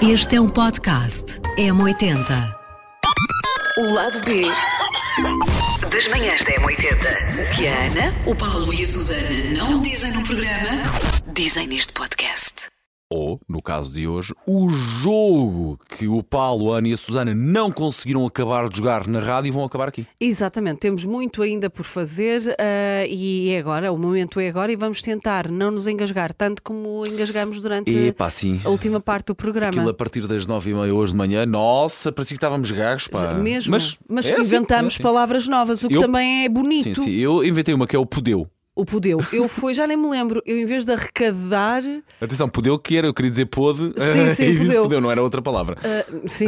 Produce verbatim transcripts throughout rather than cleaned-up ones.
Este é um podcast M oitenta. O lado B das manhãs da M oitenta. O que a Ana, o Paulo e a Susana não dizem no programa, dizem neste podcast. Ou, no caso de hoje, o jogo que o Paulo, a Ana e a Susana não conseguiram acabar de jogar na rádio e vão acabar aqui. Exatamente, temos muito ainda por fazer uh, e é agora, o momento é agora e vamos tentar não nos engasgar tanto como engasgamos durante Epá, sim. a última parte do programa. Aquilo a partir das nove e meia hoje de manhã, nossa, parecia que estávamos gagos, pá. Mesmo, mas, mas é inventamos assim, é assim. palavras novas, o que eu, também é bonito. Sim, sim, eu inventei uma que é o podeu. O podeu. Eu fui, já nem me lembro, eu em vez de arrecadar. Atenção, podeu que era, eu queria dizer pode. Sim, sim, e disse podeu. podeu, não era outra palavra. Uh, sim.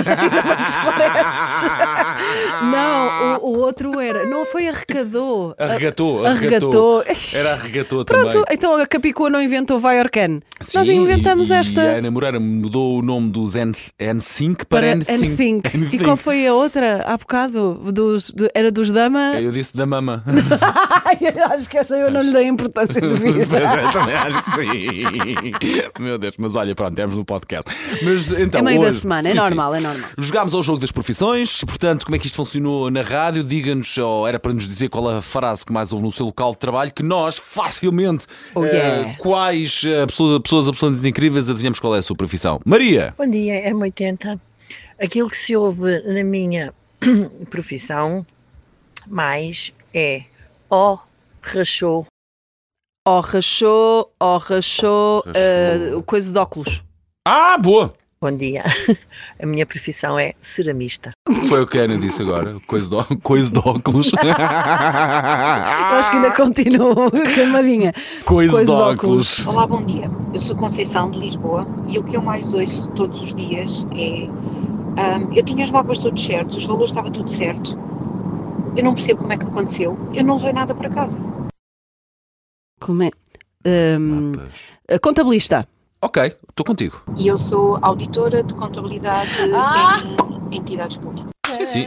Não, o, o outro era. Não foi arrecadou. Arregatou, arregatou. arregatou. Era arregatou Pronto, também. então a Capicua não inventou Vai Orcan. Sim, Nós inventamos e, esta. E a Ana Moreira mudou o nome dos N cinco para, para N cinco. N cinco. E qual foi a outra? Há bocado? Dos, do, era dos Dama? Eu disse da mama. Acho que essa eu não lhe dei a importância de vida. Pois é, também acho que sim. Meu Deus, mas olha, pronto, temos no podcast. Mas, então, é meio hoje, da semana, é sim, normal, sim. é normal. Jogámos ao jogo das profissões, portanto, como é que isto funcionou na rádio? Diga-nos, ou era para nos dizer qual a frase que mais ouve no seu local de trabalho, que nós, facilmente, oh, yeah. uh, quais uh, pessoas, pessoas absolutamente incríveis, adivinhamos qual é a sua profissão. Maria! Bom dia, M oitenta. Aquilo que se ouve na minha profissão mais é ó, rachou. Ó rachou, ó rachou, uh, coisa de óculos. Ah, boa! Bom dia. A minha profissão é ceramista. Foi o que a Ana disse agora, coisa de, coisa de óculos. Eu acho que ainda continua camadinha. Coisa, coisa de, de óculos. óculos. Olá, bom dia. Eu sou Conceição de Lisboa e o que eu mais ouço todos os dias é um, eu tinha os mapas todos certos, os valores estavam tudo certo. Eu não percebo como é que aconteceu. Eu não levei nada para casa. Como é? Um, contabilista. Ok, estou contigo. E eu sou auditora de contabilidade Ah! em entidades públicas. Sim, sim.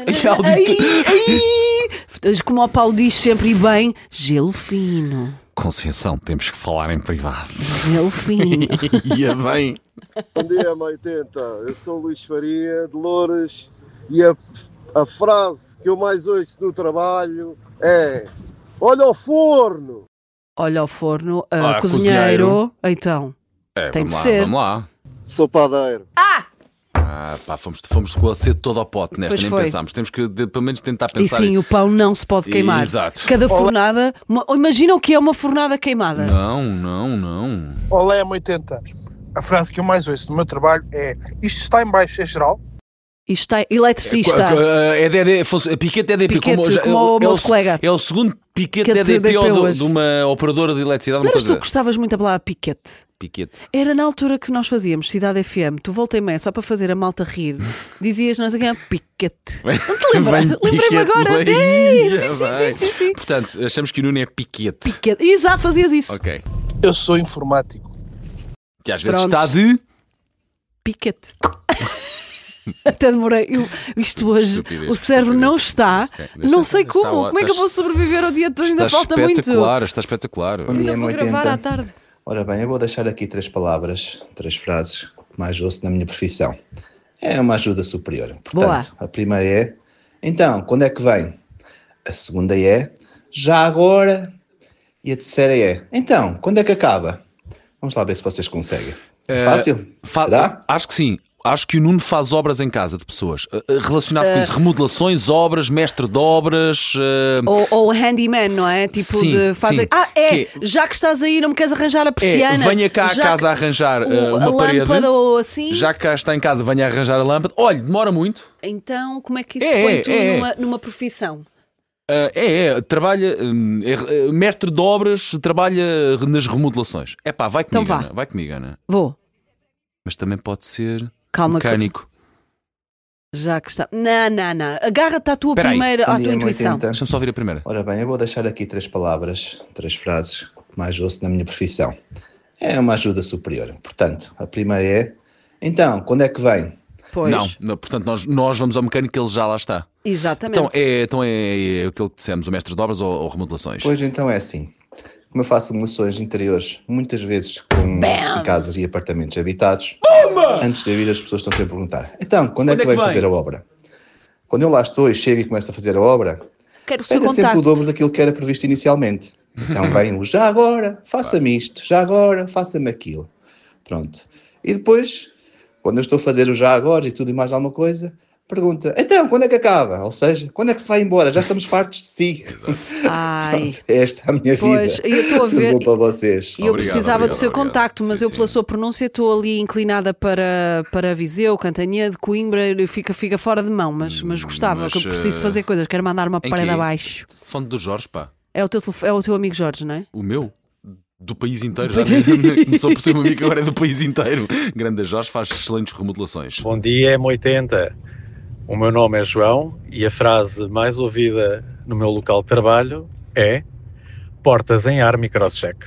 Ai, ai, como o Paulo diz sempre e bem, gelo fino. Conceição, temos que falar em privado. Gelo fino. Ia bem. Bom dia, M oitenta. Eu sou Luís Faria, de Loures, e a, a frase que eu mais ouço no trabalho é: olha o forno! Olha ao forno, uh, Ah, cozinheiro. cozinheiro. Então, É, tem vamos de lá, ser. Vamos lá. Sou padeiro. Ah! Ah, pá, fomos, fomos com a sede todo ao pote nesta, Pois nem foi. pensámos. Temos que de, pelo menos tentar E pensar. sim, em... o pão não se pode queimar. Exato. Cada fornada. Uma, imagina o que é uma fornada queimada. Não, não, não. Olá, M oitenta. A frase que eu mais ouço no meu trabalho é: isto está em baixo, é geral? Isto é eletricista. É D D, a piquete é D P, Piquete, como, já- como o é, meu o, colega. é o segundo piquete Piquete D D P D D P ou hoje. de uma operadora de eletricidade. Não Uma eras tu coisa... que gostavas muito da palavra piquete? Piquete. Era na altura que nós fazíamos Cidade F M. Tu voltei meia só para fazer a malta rir. Dizias, não sei quem é, piquete. Não te lembras? Bem, Lembrei-me piquete, agora. bem, Ei, sim, bem. sim, sim, sim, sim. Portanto, achamos que o Nuno é piquete. Piquete. Exato, fazias isso. Ok. Eu sou informático. Que às vezes Pronto. está de... Piquete. Até demorei. Eu, isto hoje, Estupidez, o cérebro estupidez. não está. Deixa- Não sei está como. ó- Como é que eu estás- vou sobreviver ao dia todo? Ainda Está falta muito. espetacular, está espetacular. Bom dia, Ainda vou M oitenta. gravar à tarde. Ora bem, eu vou deixar aqui três palavras, três frases que mais ouço na minha profissão. É uma ajuda superior. Portanto, Boa. a primeira é: então, quando é que vem? A segunda é: já agora? E a terceira é: então, quando é que acaba? Vamos lá ver se vocês conseguem. É fácil? Fa- Será? Acho que sim. Acho que o Nuno faz obras em casa de pessoas. Uh, uh, relacionado com isso. Remodelações, obras, mestre de obras. uh, Ou, ou handyman, não é? Tipo Sim, de fazer. sim. Ah, é! Que- Já que estás aí, não me queres arranjar a É, persiana? venha cá à Já casa que- a arranjar uh, o- uma a parede. lâmpada ou assim. Já que cá está em casa, venha arranjar a lâmpada. Olha, demora muito. Então, como é que isso É, se põe é, tu é. numa, numa profissão? Uh, é, é, trabalha, hum, é, uh, mestre de obras, trabalha nas remodelações. É pá, vai comigo, Então vá. Ana, vai comigo, Ana. Vou. Mas também pode ser Calma, que- mecânico. Já que está. Não, não, não. Agarra-te à tua Espera aí. primeira, Bom à dia, tua M intuição. oitenta. Deixa-me só ouvir a primeira. Ora bem, eu vou deixar aqui três palavras, três frases que mais ouço na minha profissão. É uma ajuda superior. Portanto, a primeira é: então, quando é que vem? Pois. Não, não, portanto, nós, nós vamos ao mecânico e ele já lá está. Exatamente. Então é, então é, é aquilo que dissemos, o mestre de obras ou, ou remodelações? Pois então é assim. como eu faço simulações interiores, muitas vezes com Bam! casas e apartamentos habitados, Bomba! antes de eu ir as pessoas estão sempre a perguntar, então, quando, é Quando que é que vai vem? fazer a obra? Quando eu lá estou e chego e começo a fazer a obra, Quero o seu pede sempre contacto. o dobro daquilo que era previsto inicialmente. Então vem o já agora, faça-me isto, já agora, faça-me aquilo. Pronto. E depois, quando eu estou a fazer o já agora e tudo e mais alguma coisa, pergunta, então, quando é que acaba? Ou seja, quando é que se vai embora? Já estamos fartos de si. Ai. Pronto, esta é a minha Pois, vida. eu estou a ver- Vou para vocês. E eu Obrigado, precisava obrigado, do seu obrigado. contacto, mas Sim, eu sim. pela sua pronúncia estou ali inclinada para, para Viseu, Cantanhede, Coimbra, e fica, fica fora de mão, mas, mas gostava, mas, que eu preciso eh, fazer coisas, quero mandar uma Em parede quê? abaixo. Fonte do Jorge, pá. É o teu, telefo- é o teu amigo Jorge, não é? O meu? Do país inteiro. Do Já nem- começou por ser um amigo, agora é do país inteiro. Grande Jorge, faz excelentes remodelações. Bom dia, M oitenta. O meu nome é João e a frase mais ouvida no meu local de trabalho é portas em ar microcheck.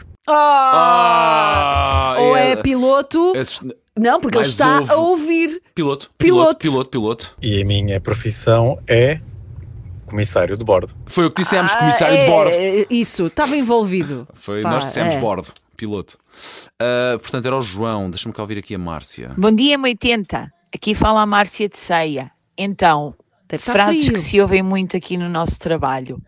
Ah! Ou é, piloto. Esses- Não, porque ele mais está ouve- a ouvir. Piloto, Piloto. piloto, piloto, piloto. E a minha profissão é comissário de bordo. Foi o que dissemos, Ah, comissário é, de bordo. Isso, estava envolvido. Foi, Pá, nós dissemos é. bordo, piloto. Ah, portanto, era o João. Deixa-me cá ouvir aqui a Márcia. Bom dia, M oitenta. Aqui fala a Márcia de Ceia. Então, Deve estar frases frio. que se ouvem muito aqui no nosso trabalho.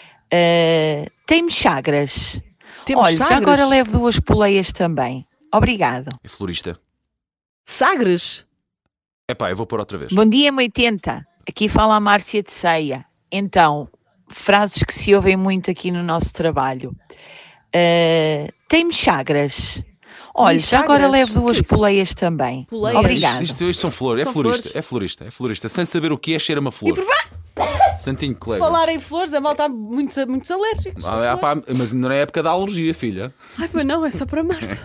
Uh, Tem-me chagras. Temos Olha, já sagres? agora levo duas poleias também. Obrigado. É florista. Sagres? Epá, eu vou pôr outra vez. Bom dia, M oitenta. Aqui fala a Márcia de Ceia. Então, frases que se ouvem muito aqui no nosso trabalho. Uh, Tem-me chagras. Olha, Tem já agora chagras? levo O que duas é isso? poleias também. Poleias? Obrigado. Isto, isto são flores, São é florista, flores? é florista, é florista. Sem saber o que é, cheira uma flor. E por Santinho colega. falar em flores, a malta há muitos, muitos alérgicos. a Ah, ah, flores. pá, mas não é época da alergia, filha. Ai, pois não, é só para março.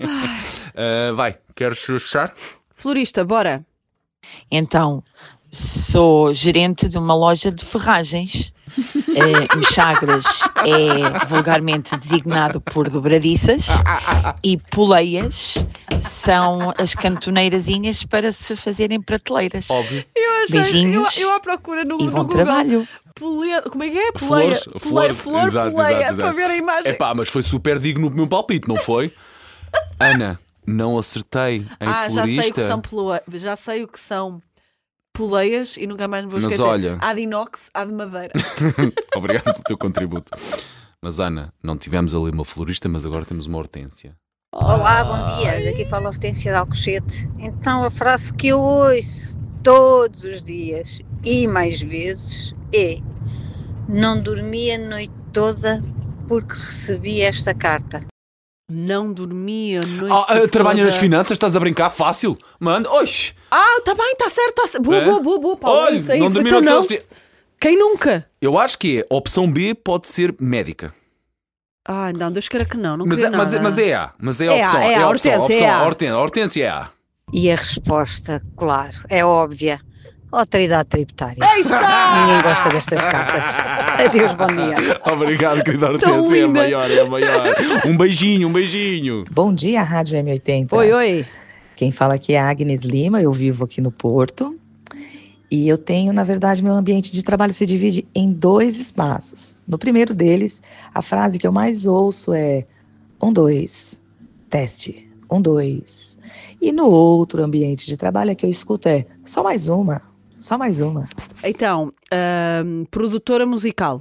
Ah, vai, queres fechar? Florista, bora. Então, sou gerente de uma loja de ferragens. Eh, Mexagras é vulgarmente designado por dobradiças e poleias são as cantoneirazinhas para se fazerem prateleiras. Óbvio. Eu achei, Beijinhos eu, eu à procura no, e no bom Google. trabalho. Pole... Como é que é? Poleia. Flores, Poleia, flores, flor, exato, poleia, exato, para exato. ver a imagem. Epá, mas foi super digno o meu palpite, não foi? Ana, não acertei em ah, florista. já sei o que são poleias. Já sei o que são poleias e nunca mais me vou Mas esquecer. olha- Há de inox, há de madeira. Obrigado pelo teu contributo. Mas Ana, não tivemos ali uma florista, mas agora temos uma hortênsia. Olá, bom dia. Daqui fala a Hortência de Alcochete. Então, a frase que eu ouço todos os dias e mais vezes é: não dormi a noite toda porque recebi esta carta. Não dormi a noite Ah, ah, trabalha toda. nas finanças, estás a brincar? Fácil. Manda, oxe. Ah, tá bem, tá certo, tá certo. Boa, É? boa, boa, boa, Paulo. Olha, isso é não isso. dormi Então a não. noite toda. Quem nunca? Eu acho que é. Opção B pode ser médica. Ah, não, Deus queira que não. Não Mas, queria é, mas, é- nada. mas é A. Mas é a É A, opção. é A, a opção. Hortência, a opção. é A. A Hortência, a Hortência é A. E a resposta, claro, é óbvia: autoridade tributária. Aí está! Ninguém gosta destas cartas. Adeus, bom dia. Obrigado, querida Tão Hortência. É a linda. maior, é a maior. Um beijinho, um beijinho. Bom dia, Rádio M oitenta. Oi, oi. Quem fala aqui é a Agnes Lima, eu vivo aqui no Porto. E eu tenho, na verdade, meu ambiente de trabalho se divide em dois espaços. No primeiro deles, a frase que eu mais ouço é um, dois, teste, um, dois. E no outro ambiente de trabalho, a que eu escuto é só mais uma, só mais uma. Então, ahm, produtora musical.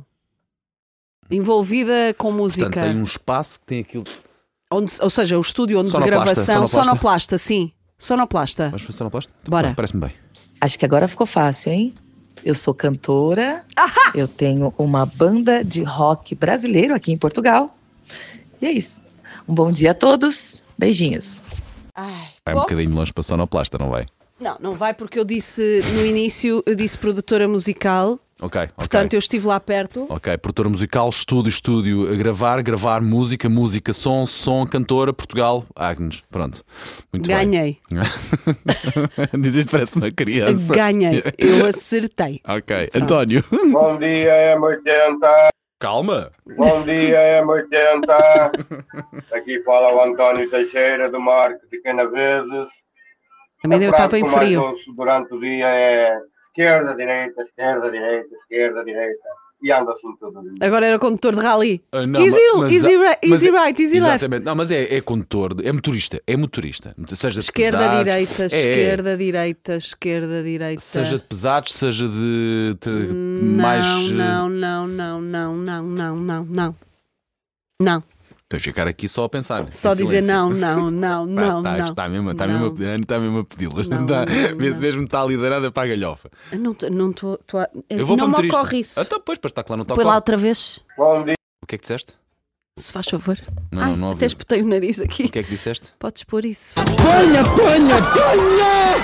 Envolvida com música. Portanto, tem um espaço que tem aquilo. Onde, ou seja, o estúdio onde de Sonoplasta, gravação. sonoplasta. Sonoplasta, sim. Sonoplasta. Vamos para sonoplasta? Bora. Parece-me bem. Acho que agora ficou fácil, hein? Eu sou cantora, eu tenho uma banda de rock brasileiro aqui em Portugal. E é isso. Um bom dia a todos. Beijinhos. Ai, Vai um bom. bocadinho longe para sonoplasta, não vai? Não, não vai porque eu disse no início, eu disse produtora musical. Ok, ok. Portanto, eu estive lá perto. Ok, produtora musical, estúdio, estúdio, a gravar, gravar, música, música, som, som, cantora, Portugal, Agnes. Pronto. Muito Ganhei. bem. Diz isto, parece uma criança. Ganhei. Eu acertei. Ok, António. Bom dia, M oitenta. Calma. Bom dia, M oitenta. Aqui fala o António Teixeira, do Marco de Canaveses. Também deu A frase tapa em que eu mais frio. ouço durante o dia é esquerda, direita, esquerda, direita, esquerda, direita. e anda assim todo dia. Agora era condutor de rally. Ah, não, easy mas- easy, mas- ri- mas easy é- right, easy left. Exatamente. Não, mas é, é condutor, é motorista, é motorista. Seja de Esquerda, pesados, direita, é, esquerda, direita, esquerda, direita. Seja de pesados, seja de, de Não, mais. eh, não, não, não, não, não, não, não, não. Não. Tens de ficar aqui só a pensar. Só em dizer silêncio. não, não, não, Tá, não, tá, não. Está mesmo, está Não. mesmo, a- está mesmo a pedi-la. Não, Está- não, Vê-se não. mesmo está liderada para a galhofa. Eu Não estou não tô, tô a- Eu vou não para me motorista. ocorre isso. Então, pois, para estar lá no Põe toque. lá outra vez, Bom dia. O que é que disseste? se faz favor. Não, Ai, não ouvi. até espetei o nariz aqui. O que é que disseste? Podes pôr isso. Ponha, ponha, ponha!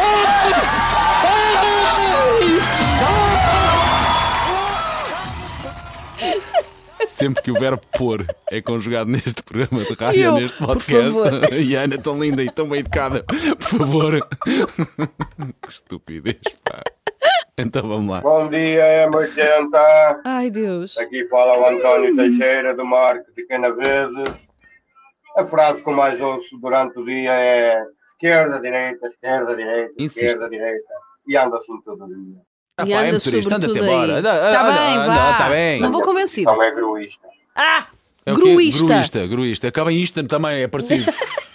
Sempre que o verbo pôr é conjugado neste programa de rádio, Eu, neste por podcast, favor. e a Ana tão linda e tão bem educada, por favor. Que estupidez, pá. Então vamos lá. Bom dia, M oitenta. Ai, Deus. Aqui fala o António Teixeira, do Marco de Canaveses. A frase que eu mais ouço durante o dia é esquerda, direita, esquerda, direita, Insiste. esquerda, direita. E ando assim todo dia. Ah, E pá, é anda motorista, anda-te sobretudo embora. aí. Anda, Tá anda, bem, anda, vá. tá bem. Não vou convencido. Não é gruísta. Ah, É o quê? gruísta. Gruísta, gruísta. Acaba em isto também, é parecido.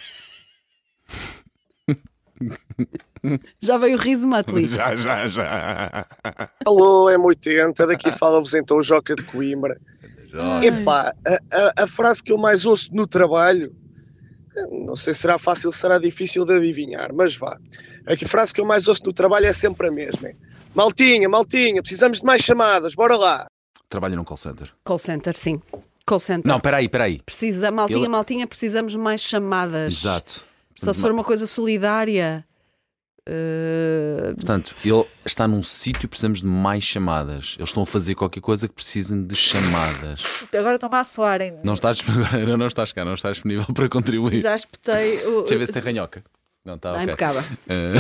Já veio o riso Matli. já, já, já. Alô, M oitenta, daqui fala-vos então o Joca de Coimbra. Joca. Epá, a, a, a frase que eu mais ouço no trabalho, não sei se será fácil, será difícil de adivinhar, mas vá. A que- frase que eu mais ouço no trabalho é sempre a mesma. é, Maltinha, maltinha, precisamos de mais chamadas, bora lá. Trabalha num call center. Call center, sim. Call center. Não, peraí, peraí. Precisa, maltinha, Ele- maltinha, precisamos de mais chamadas. Exato. Só se for uma coisa solidária. Uh, Portanto, ele está num sítio e precisamos de mais chamadas. Eles estão a fazer qualquer coisa que precisem de chamadas. Agora estão-me a soar ainda. Não estás, agora não estás cá, não estás disponível para contribuir. Já espetei o. Deixa eu ver se tem ranhoca. Não, está Está ok. impecável. Eh,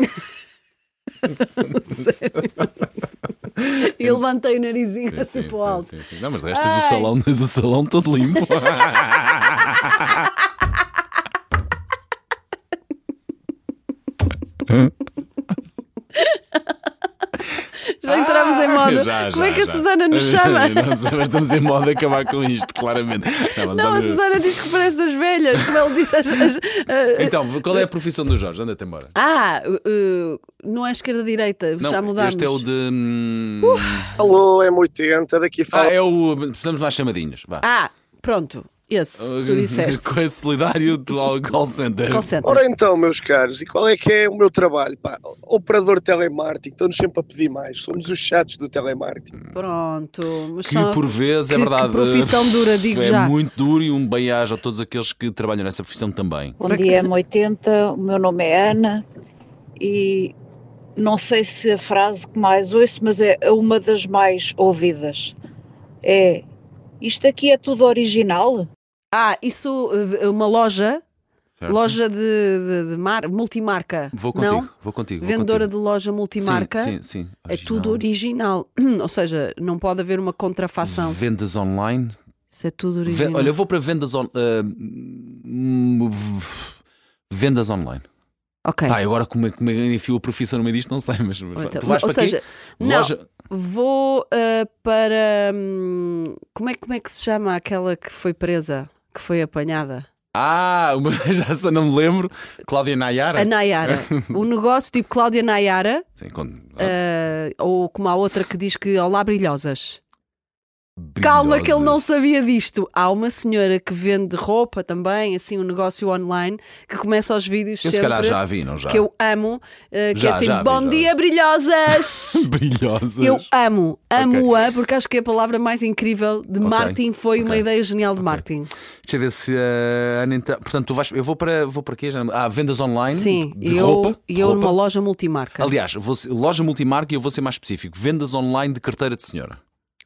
E levantei o narizinho sim, assim sim, para o alto. sim, sim. Não, mas de resto tens o Ai. salão, tens o salão todo limpo. Já entramos em moda. Já, Como já, é que a já. Susana nos chama? Não sei, mas estamos em moda a acabar com isto, claramente. Não, vamos Não, lá a ver. Susana diz que parece as velhas, como ele disse. As, as- a- Então, qual é a profissão do Jorge? Anda-te embora. Ah, uh, não é esquerda-direita, Não, já mudámos. este é o de. hum, Alô, M oitenta, daqui Ah, fala. é o. Precisamos de mais chamadinhas. Vá. Ah, pronto, esse, tu disseste. Com esse solidário do call center. Call center. Ora então, meus caros, e qual é que é o meu trabalho? Pá, operador de telemarketing, estão-nos sempre a pedir mais. Somos os chatos do telemarketing. Pronto. Mas Que só- por vezes é que- verdade. Que profissão dura, digo é já. muito duro e um bem-aja a todos aqueles que trabalham nessa profissão também. Bom dia, M oitenta. O meu nome é Ana e não sei se a frase que mais ouço, mas é uma das mais ouvidas. É: isto aqui é tudo original? Ah, isso, uh, uma loja, Certo? loja de, de, de mar, multimarca. Vou contigo, não? vou contigo. vou Vendedora contigo. de loja multimarca. Sim, sim, sim. É tudo original. Ou seja, não pode haver uma contrafação. Vendas online. Isso é tudo Ven- original. Olha, eu vou para vendas on... ah, hum, v- vendas online. Ok. Pá, agora como é que me enfio a profissão no meio disto, não sei, mas mas Então, tu vais ou para seja, aqui? não, Loja... vou uh, para. hum, como, é, como é que se chama aquela que foi presa? Que foi apanhada? Ah, uma... já só não me lembro. Cláudia Nayara. A Nayara. O negócio tipo Cláudia Nayara. Sim, com... Uh, ou como a outra que diz que olá brilhosas. Calma que ele não sabia disto. Há uma senhora que vende roupa também, assim um negócio online, que começa os vídeos Eu se sempre, calhar já a vi, não já? que eu amo, uh, que Já, é assim, já vi, bom já. dia brilhosas. Brilhosas. Eu amo, amo-a, porque acho que é a palavra mais incrível de Ok, marketing, foi uma ok. ideia genial de marketing. Deixa eu ver se a Ana então... Portanto, tu vais... eu vou para, vou para quê? Já não- Ah, vendas online Sim, de e eu, roupa. e eu roupa. numa loja multimarca. Aliás, vou ser- loja multimarca e eu vou ser mais específico. Vendas online de carteira de senhora.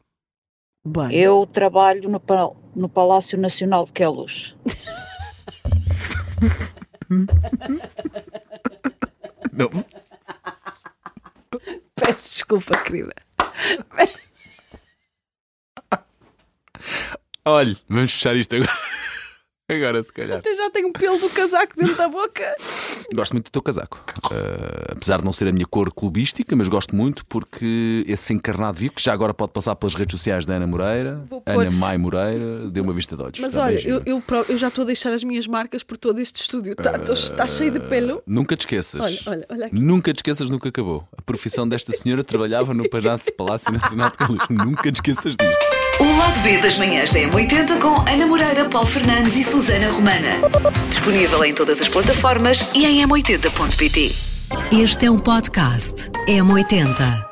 Bem. Eu trabalho no, pa- no Palácio Nacional de Queluz. Não. Peço desculpa, querida. Olha, vamos fechar isto agora. Agora, se calhar. Até já tenho um pelo do casaco dentro da boca. Gosto muito do teu casaco. Uh, apesar de não ser a minha cor clubística, mas gosto muito porque esse encarnado vivo, que já agora pode passar pelas redes sociais da Ana Moreira, Ana Mai Moreira, deu uma vista de olhos. Mas olha, eu, eu, eu já estou a deixar as minhas marcas por todo este estúdio. Está uh, tá cheio de pelo. Nunca te esqueças. Olha, olha, olha aqui. Nunca te esqueças, nunca acabou. A profissão desta senhora trabalhava no Palácio Nacional de Calouros. Nunca te esqueças disto. O Lado B das manhãs da M oitenta com Ana Moreira, Paulo Fernandes e Susana Romana. Disponível em todas as plataformas e em m oitenta ponto pt. Este é um podcast M oitenta.